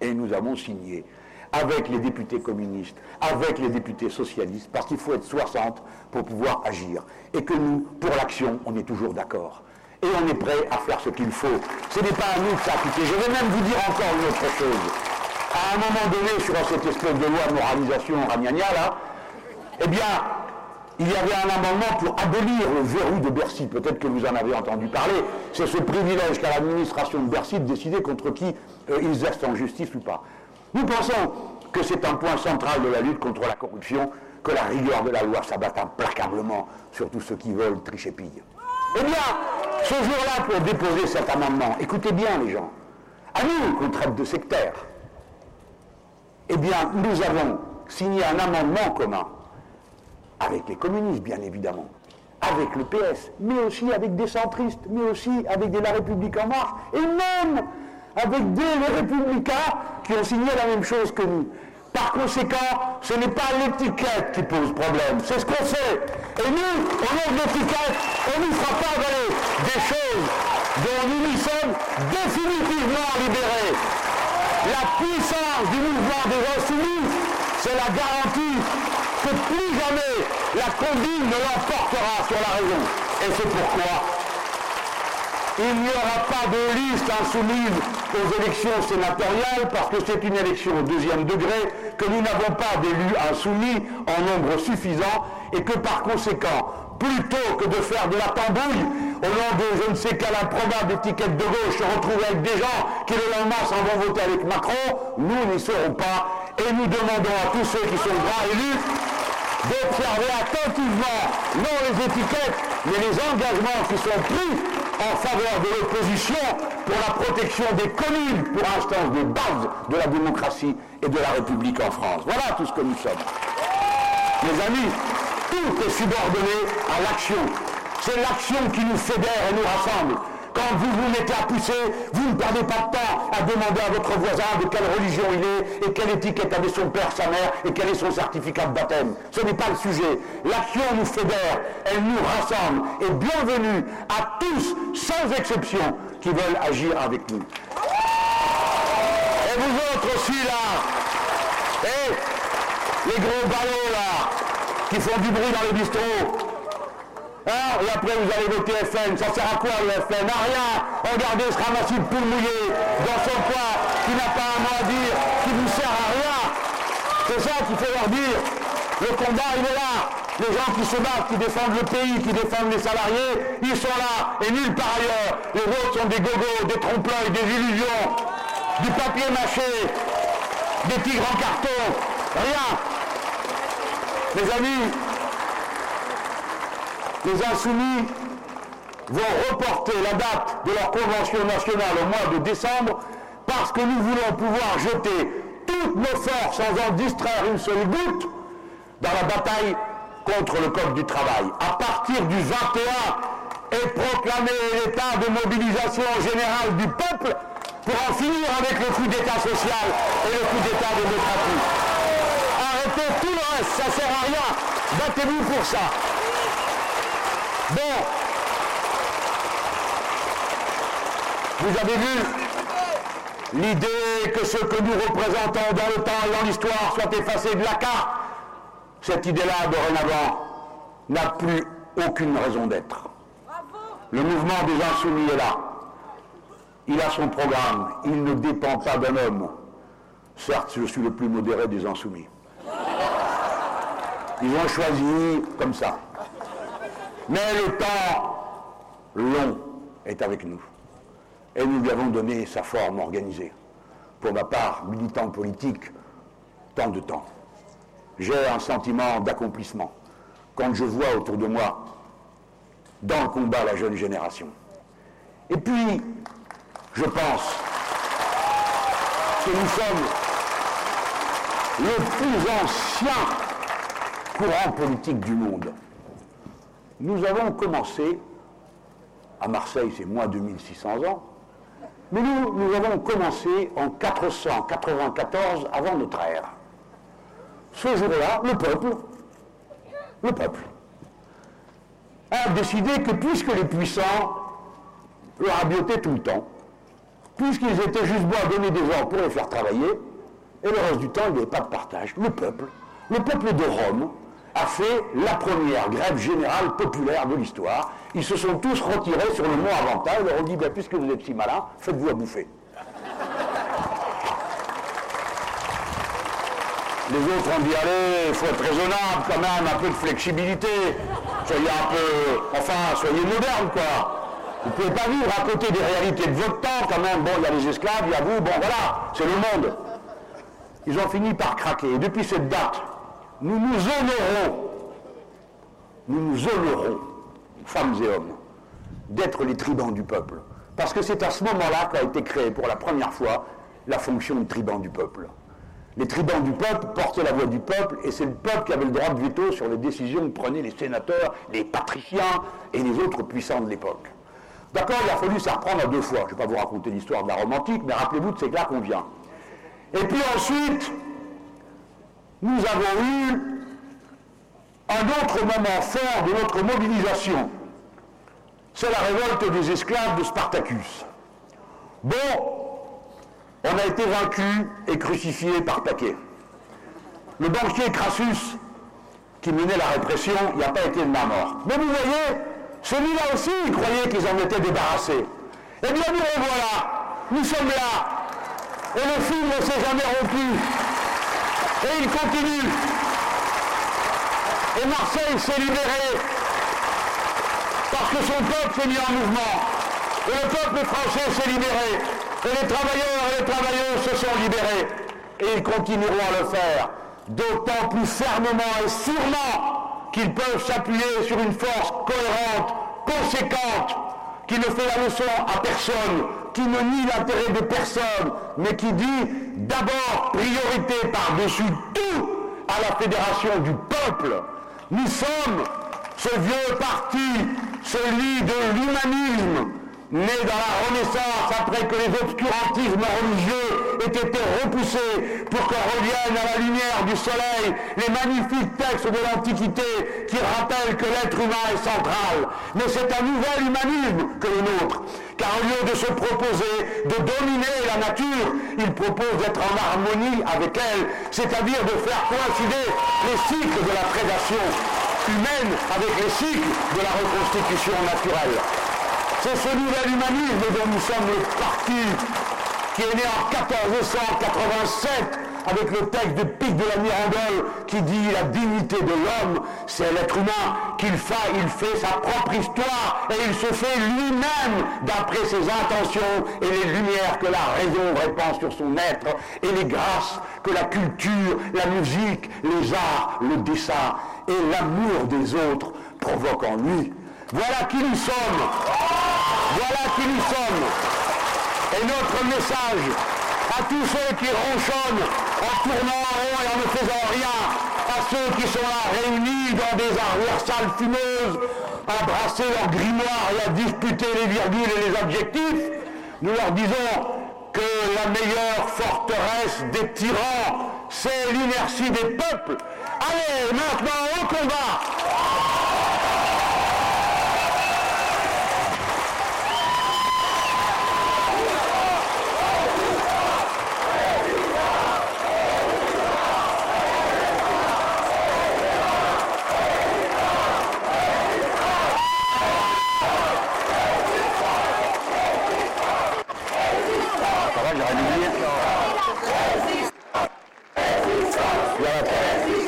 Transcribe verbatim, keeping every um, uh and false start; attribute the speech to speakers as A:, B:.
A: Et nous avons signé avec les députés communistes, avec les députés socialistes, parce qu'il faut être soixante pour pouvoir agir. Et que nous, pour l'action, on est toujours d'accord. Et on est prêt à faire ce qu'il faut. Ce n'est pas à nous de s'appliquer. Je vais même vous dire encore une autre chose. À un moment donné, sur cette espèce de loi de moralisation ragnagna, là, eh bien, il y avait un amendement pour abolir le verrou de Bercy. Peut-être que vous en avez entendu parler. C'est ce privilège qu'a l'administration de Bercy de décider contre qui euh, ils exercent en justice ou pas. Nous pensons que c'est un point central de la lutte contre la corruption, que la rigueur de la loi s'abatte implacablement sur tous ceux qui veulent tricher pille. Eh bien, ce jour-là, pour déposer cet amendement, écoutez bien les gens, à nous qu'on traite de sectaires, eh bien, nous avons signé un amendement commun avec les communistes, bien évidemment, avec le P S, mais aussi avec des centristes, mais aussi avec des La République En Marche, et même avec des les Républicains qui ont signé la même chose que nous. Par conséquent, ce n'est pas l'étiquette qui pose problème, c'est ce qu'on fait. Et nous, au nom de l'étiquette, on ne nous fera pas avaler des choses dont nous nous sommes définitivement libérés. La puissance du mouvement des Insoumis, c'est la garantie que plus jamais la combine ne l'emportera sur la raison. Et c'est pourquoi il n'y aura pas de liste insoumise aux élections sénatoriales, parce que c'est une élection au deuxième degré, que nous n'avons pas d'élus insoumis en nombre suffisant, et que par conséquent, plutôt que de faire de la tambouille au nom de je ne sais quelle improbable étiquette de gauche, se retrouver avec des gens qui le lendemain s'en vont voter avec Macron, nous n'y serons pas, et nous demandons à tous ceux qui sont grands élus d'observer attentivement, non les étiquettes, mais les engagements qui sont pris en faveur de l'opposition pour la protection des communes, pour instance de base de la démocratie et de la République en France. Voilà tout ce que nous sommes. Mes amis, tout est subordonné à l'action. C'est l'action qui nous fédère et nous rassemble. Quand vous vous mettez à pousser, vous ne perdez pas de temps à demander à votre voisin de quelle religion il est, et quelle étiquette avait son père, sa mère, et quel est son certificat de baptême. Ce n'est pas le sujet. L'action nous fédère, elle nous rassemble. Et bienvenue à tous, sans exception, qui veulent agir avec nous. Et vous autres aussi, là, et les gros ballots, là, qui font du bruit dans les bistrots, hein, et après vous allez voter F N, ça sert à quoi le F N? À rien. Regardez ce ramassis de poules mouillées dans son coin, qui n'a pas un mot à dire, qui vous sert à rien. C'est ça qu'il faut leur dire. Le combat, il est là. Les gens qui se battent, qui défendent le pays, qui défendent les salariés, ils sont là, et nulle part ailleurs. Les autres sont des gogos, des trompe-l'œil, des illusions, du papier mâché, des tigres en carton. Rien. Mes amis, les Insoumis vont reporter la date de leur convention nationale au mois de décembre parce que nous voulons pouvoir jeter toutes nos forces sans en distraire une seule goutte dans la bataille contre le code du travail. À partir du vingt et un et proclamer l'état de mobilisation générale du peuple pour en finir avec le coup d'état social et le coup d'état démocratique. Arrêtez tout le reste, ça ne sert à rien. Battez-vous pour ça. Bon, vous avez vu l'idée que ce que nous représentons dans le temps et dans l'histoire soit effacé de la carte. Cette idée-là, dorénavant, n'a plus aucune raison d'être. Le mouvement des Insoumis est là. Il a son programme. Il ne dépend pas d'un homme. Certes, je suis le plus modéré des Insoumis. Ils ont choisi comme ça. Mais le temps long est avec nous. Et nous lui avons donné sa forme organisée. Pour ma part, militant politique, tant de temps. J'ai un sentiment d'accomplissement quand je vois autour de moi, dans le combat, la jeune génération. Et puis, je pense que nous sommes le plus ancien courant politique du monde. Nous avons commencé, à Marseille c'est moins deux mille six cents ans, mais nous, nous avons commencé en quatre cent quatre-vingt-quatorze avant notre ère. Ce jour-là, le peuple, le peuple, a décidé que puisque les puissants leur rabiotaient tout le temps, puisqu'ils étaient juste bons à donner des ordres pour les faire travailler, et le reste du temps, il n'y avait pas de partage. Le peuple, le peuple de Rome, a fait la première grève générale populaire de l'histoire. Ils se sont tous retirés sur le mont Aventin et leur ont dit, ben, puisque vous êtes si malins, faites-vous à bouffer. Les autres ont dit, allez, il faut être raisonnable quand même, un peu de flexibilité. Soyez un peu, enfin, soyez moderne, quoi. Vous ne pouvez pas vivre à côté des réalités de votre temps, quand même. Bon, il y a les esclaves, il y a vous, bon, voilà, c'est le monde. Ils ont fini par craquer. Et depuis cette date, nous nous honorons, nous nous honorons, femmes et hommes, d'être les tribuns du peuple. Parce que c'est à ce moment-là qu'a été créée pour la première fois la fonction de tribun du peuple. Les tribuns du peuple portaient la voix du peuple, et c'est le peuple qui avait le droit de veto sur les décisions que prenaient les sénateurs, les patriciens et les autres puissants de l'époque. D'accord, il a fallu ça reprendre à deux fois. Je ne vais pas vous raconter l'histoire de la Rome antique, mais rappelez-vous de c'est là qu'on vient. Et puis ensuite, nous avons eu un autre moment fort de notre mobilisation. C'est la révolte des esclaves de Spartacus. Bon, on a été vaincus et crucifiés par paquets. Le banquier Crassus, qui menait la répression, il n'a pas été de ma mort. Mais vous voyez, celui-là aussi, il croyait qu'ils en étaient débarrassés. Eh bien, nous revoilà, nous sommes là, et le fil ne s'est jamais rompu, et il continue. Et Marseille s'est libéré, parce que son peuple s'est mis en mouvement, et le peuple français s'est libéré. Et les travailleurs et les travailleuses se sont libérés. Et ils continueront à le faire, d'autant plus fermement et sûrement qu'ils peuvent s'appuyer sur une force cohérente, conséquente, qui ne fait la leçon à personne, qui ne nie l'intérêt de personne, mais qui dit d'abord priorité par-dessus tout à la fédération du peuple. Nous sommes ce vieux parti, celui de l'humanisme, né dans la Renaissance après que les obscurantismes religieux aient été repoussés pour qu'on revienne à la lumière du soleil les magnifiques textes de l'Antiquité qui rappellent que l'être humain est central. Mais c'est un nouvel humanisme que le nôtre, car au lieu de se proposer de dominer la nature, il propose d'être en harmonie avec elle, c'est-à-dire de faire coïncider les cycles de la prédation humaine avec les cycles de la reconstitution naturelle. C'est ce nouvel humanisme dont nous sommes le parti, qui est né en quatorze cent quatre-vingt-sept avec le texte de Pic de la Mirandole qui dit la dignité de l'homme, c'est l'être humain qu'il fait, il fait sa propre histoire et il se fait lui-même d'après ses intentions et les lumières que la raison répand sur son être et les grâces que la culture, la musique, les arts, le dessin et l'amour des autres provoquent en lui. Voilà qui nous sommes. Voilà qui nous sommes. Et notre message à tous ceux qui ronchonnent en tournant en rond et en ne faisant rien, à ceux qui sont là réunis dans des arrières salles fumeuses, à brasser leur grimoire et à disputer les virgules et les adjectifs, nous leur disons que la meilleure forteresse des tyrans, c'est l'inertie des peuples. Allez, maintenant au combat! J'aurais dû dire.